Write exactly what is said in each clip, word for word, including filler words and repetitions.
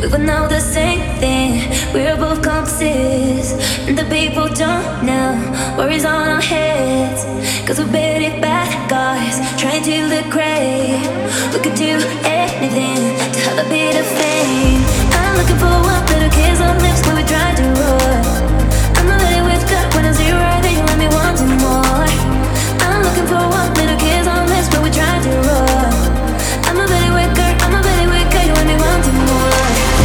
We would know the same thing. We're both compasses, and the people don't know worries on our heads. Cause we're pretty bad guys, trying to look great. We could do anything to have a bit of fame. I'm looking for one little kiss on lips when we try to roar. I'm a lady with gut when I'm zero, then you let me want to more. I'm looking for one little kiss on lips when we try to roar. I'm a lady with gut, I'm a lady with gut, you let me want to more.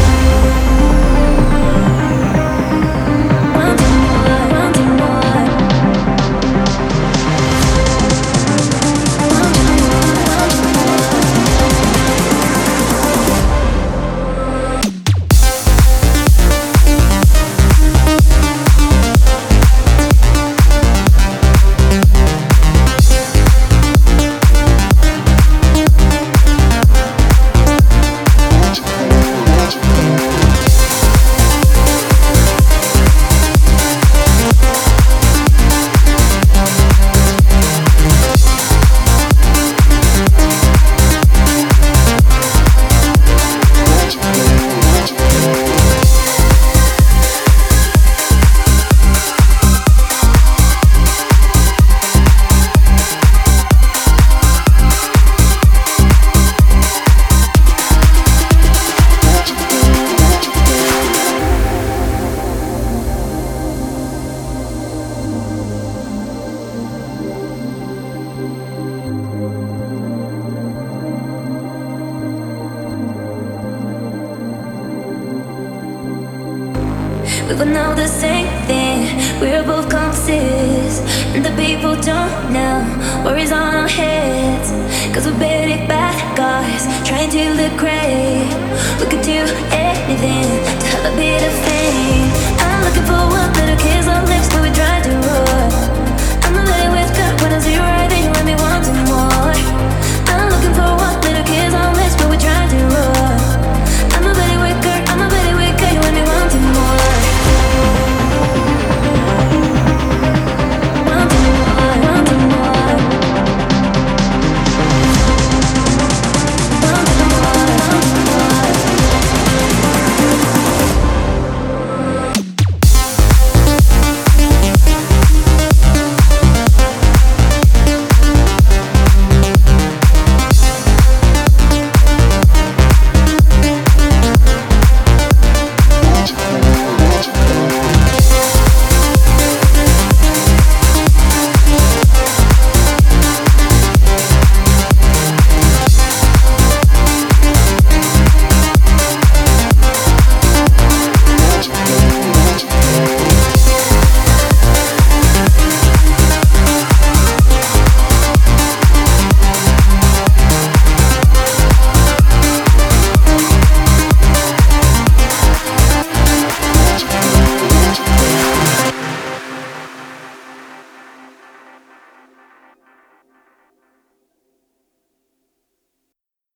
We would know the same thing. We're both compasses, and the people don't know worries on our heads. Cause we're pretty bad guys, trying to look great. We could do anything to have a bit of fame. I'm looking for one little kiss